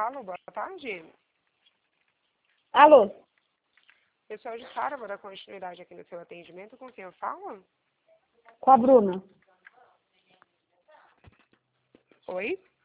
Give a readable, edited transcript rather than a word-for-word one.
Alô, boa tarde. Alô? Pessoal de Sara, vou dar continuidade aqui no seu atendimento. Com quem eu falo? Com a Bruna. Oi?